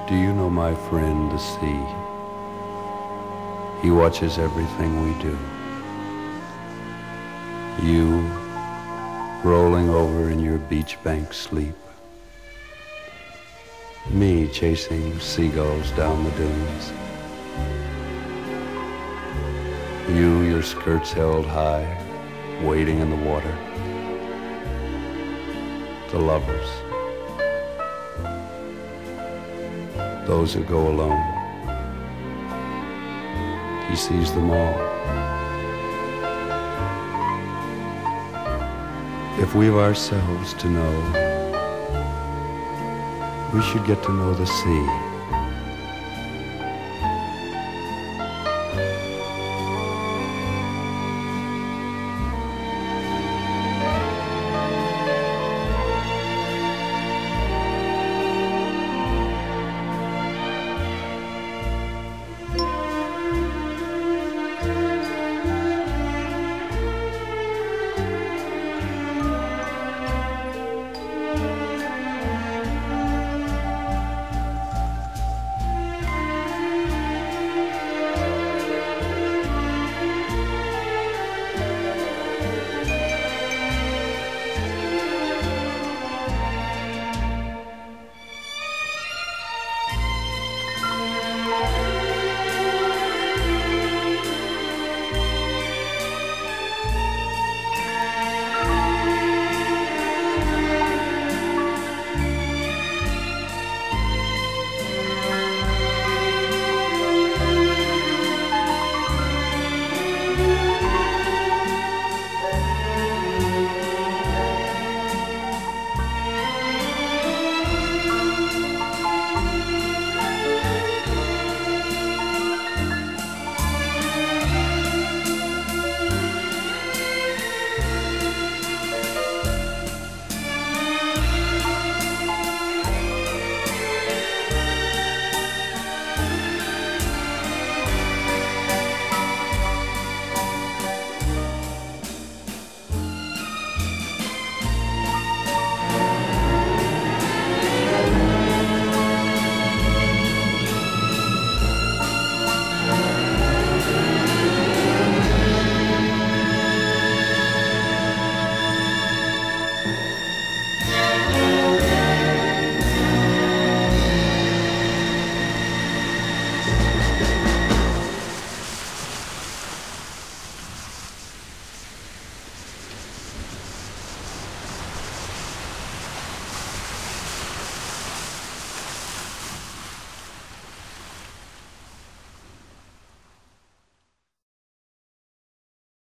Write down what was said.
Do you know my friend, the sea? He watches everything we do. You, rolling over in your beach bank sleep. Me chasing seagulls down the dunes. You, your skirts held high, wading in the water. The lovers. Those who go alone. He sees them all. If we've ourselves to know, we should get to know the sea.